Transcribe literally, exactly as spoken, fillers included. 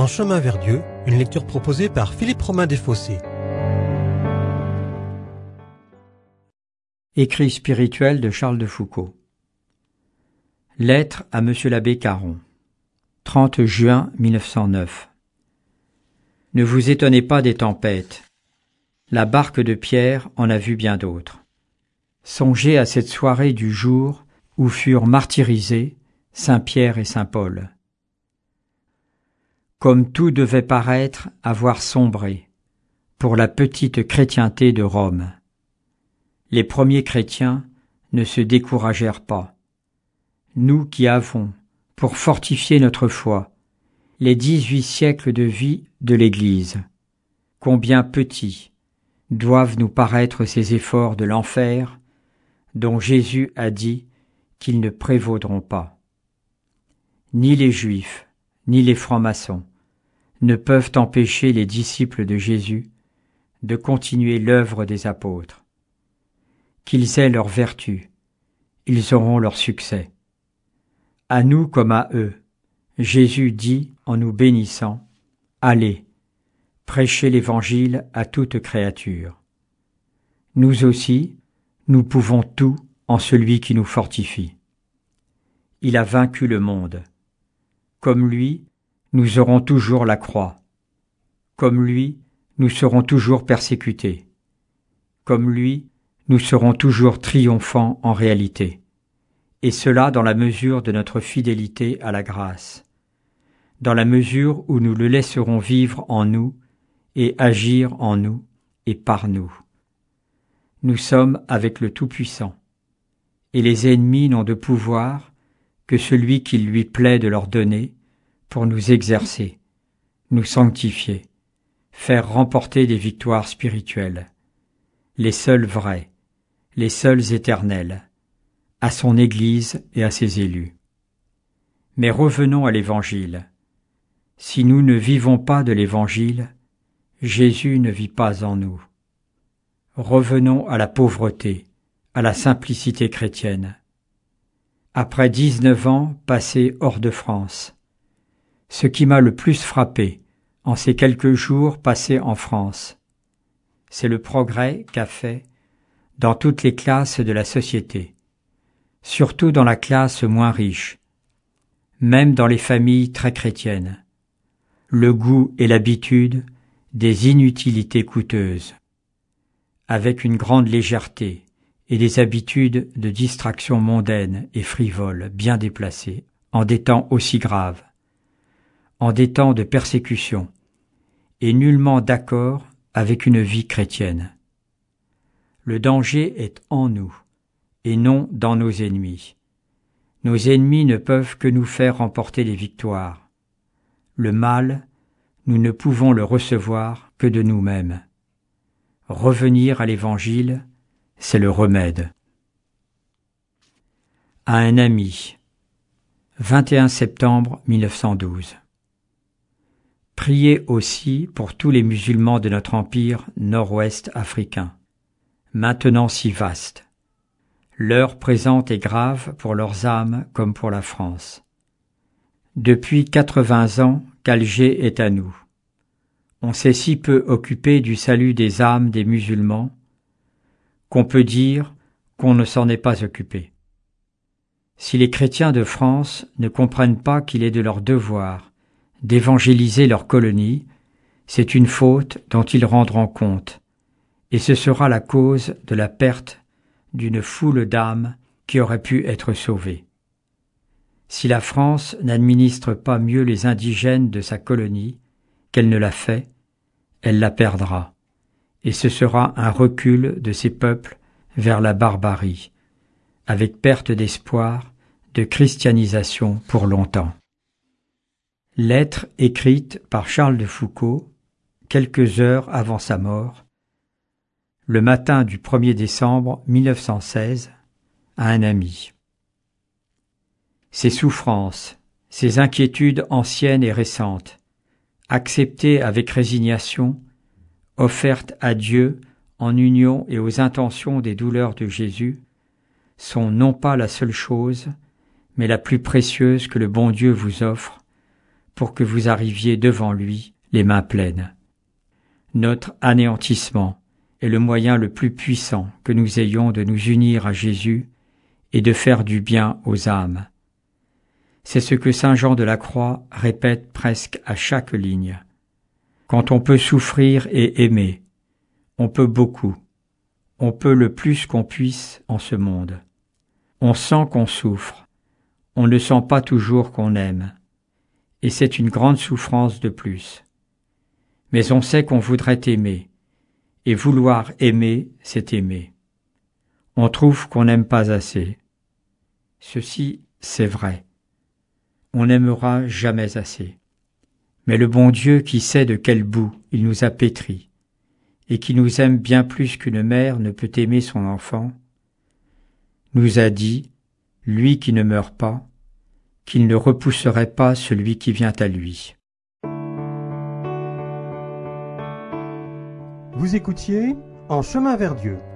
En chemin vers Dieu, une lecture proposée par Philippe Romain Desfossés. Écrit spirituel de Charles de Foucauld. Lettre à Monsieur l'abbé Caron. trente juin mille neuf cent neuf. Ne vous étonnez pas des tempêtes. La barque de Pierre en a vu bien d'autres. Songez à cette soirée du jour où furent martyrisés saint Pierre et saint Paul. Comme tout devait paraître avoir sombré pour la petite chrétienté de Rome. Les premiers chrétiens ne se découragèrent pas. Nous qui avons, pour fortifier notre foi, les dix-huit siècles de vie de l'Église, combien petits doivent nous paraître ces efforts de l'enfer dont Jésus a dit qu'ils ne prévaudront pas. Ni les Juifs, ni les francs-maçons ne peuvent empêcher les disciples de Jésus de continuer l'œuvre des apôtres. Qu'ils aient leur vertu, ils auront leur succès. À nous comme à eux, Jésus dit en nous bénissant, « Allez, prêchez l'Évangile à toute créature. » Nous aussi, nous pouvons tout en celui qui nous fortifie. Il a vaincu le monde. Comme lui, nous aurons toujours la croix. Comme lui, nous serons toujours persécutés. Comme lui, nous serons toujours triomphants en réalité. Et cela dans la mesure de notre fidélité à la grâce, dans la mesure où nous le laisserons vivre en nous et agir en nous et par nous. Nous sommes avec le Tout-Puissant, et les ennemis n'ont de pouvoir que celui qu'il lui plaît de leur donner pour nous exercer, nous sanctifier, faire remporter des victoires spirituelles, les seules vraies, les seules éternelles, à son Église et à ses élus. Mais revenons à l'Évangile. Si nous ne vivons pas de l'Évangile, Jésus ne vit pas en nous. Revenons à la pauvreté, à la simplicité chrétienne. Après dix-neuf ans passés hors de France, ce qui m'a le plus frappé en ces quelques jours passés en France, c'est le progrès qu'a fait dans toutes les classes de la société, surtout dans la classe moins riche, même dans les familles très chrétiennes, le goût et l'habitude des inutilités coûteuses, avec une grande légèreté et des habitudes de distraction mondaine et frivole bien déplacées, en des temps aussi graves, en des temps de persécution, et nullement d'accord avec une vie chrétienne. Le danger est en nous, et non dans nos ennemis. Nos ennemis ne peuvent que nous faire remporter des victoires. Le mal, nous ne pouvons le recevoir que de nous-mêmes. Revenir à l'Évangile, c'est le remède. À un ami, vingt et un septembre mille neuf cent douze. Priez aussi pour tous les musulmans de notre empire nord-ouest africain, maintenant si vaste. L'heure présente est grave pour leurs âmes comme pour la France. Depuis quatre-vingts ans qu'Alger est à nous. On s'est si peu occupé du salut des âmes des musulmans qu'on peut dire qu'on ne s'en est pas occupé. Si les chrétiens de France ne comprennent pas qu'il est de leur devoir d'évangéliser leur colonie, c'est une faute dont ils rendront compte, et ce sera la cause de la perte d'une foule d'âmes qui auraient pu être sauvées. Si la France n'administre pas mieux les indigènes de sa colonie qu'elle ne l'a fait, elle la perdra, et ce sera un recul de ces peuples vers la barbarie, avec perte d'espoir, de christianisation pour longtemps. Lettre écrite par Charles de Foucauld, quelques heures avant sa mort, le matin du premier décembre mille neuf cent seize, à un ami. Ces souffrances, ces inquiétudes anciennes et récentes, acceptées avec résignation, offertes à Dieu en union et aux intentions des douleurs de Jésus, sont non pas la seule chose, mais la plus précieuse que le bon Dieu vous offre, pour que vous arriviez devant lui les mains pleines. Notre anéantissement est le moyen le plus puissant que nous ayons de nous unir à Jésus et de faire du bien aux âmes. C'est ce que saint Jean de la Croix répète presque à chaque ligne. Quand on peut souffrir et aimer, on peut beaucoup, on peut le plus qu'on puisse en ce monde. On sent qu'on souffre, on ne sent pas toujours qu'on aime, et c'est une grande souffrance de plus. Mais on sait qu'on voudrait aimer, et vouloir aimer, c'est aimer. On trouve qu'on n'aime pas assez. Ceci, c'est vrai. On n'aimera jamais assez. Mais le bon Dieu qui sait de quel bout il nous a pétris, et qui nous aime bien plus qu'une mère ne peut aimer son enfant, nous a dit, lui qui ne meurt pas, qu'il ne repousserait pas celui qui vient à lui. Vous écoutiez En chemin vers Dieu,